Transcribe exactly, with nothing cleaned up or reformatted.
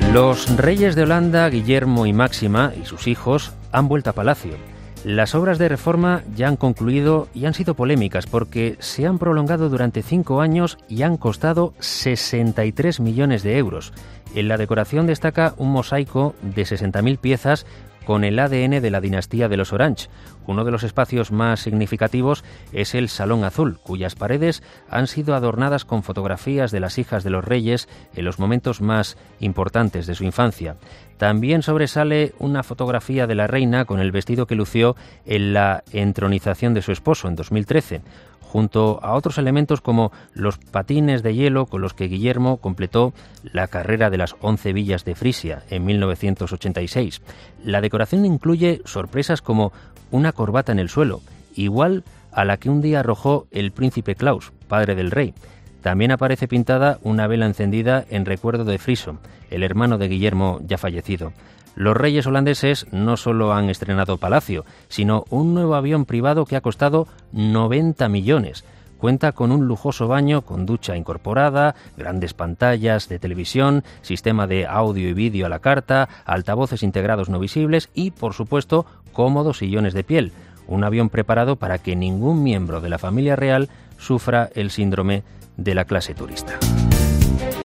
Los reyes de Holanda, Guillermo y Máxima, y sus hijos, han vuelto a palacio. Las obras de reforma ya han concluido y han sido polémicas porque se han prolongado durante cinco años y han costado sesenta y tres millones de euros. En la decoración destaca un mosaico de sesenta mil piezas con el A D N de la dinastía de los Orange. Uno de los espacios más significativos es el Salón Azul, cuyas paredes han sido adornadas con fotografías de las hijas de los reyes en los momentos más importantes de su infancia. También sobresale una fotografía de la reina con el vestido que lució en la entronización de su esposo en dos mil trece, junto a otros elementos como los patines de hielo con los que Guillermo completó la carrera de las once villas de Frisia en mil novecientos ochenta y seis. La decoración incluye sorpresas como una corbata en el suelo, igual a la que un día arrojó el príncipe Klaus, padre del rey. También aparece pintada una vela encendida en recuerdo de Friso, el hermano de Guillermo ya fallecido. Los reyes holandeses no solo han estrenado palacio, sino un nuevo avión privado que ha costado noventa millones. Cuenta con un lujoso baño con ducha incorporada, grandes pantallas de televisión, sistema de audio y vídeo a la carta, altavoces integrados no visibles y, por supuesto, cómodos sillones de piel. Un avión preparado para que ningún miembro de la familia real sufra el síndrome de la clase turista.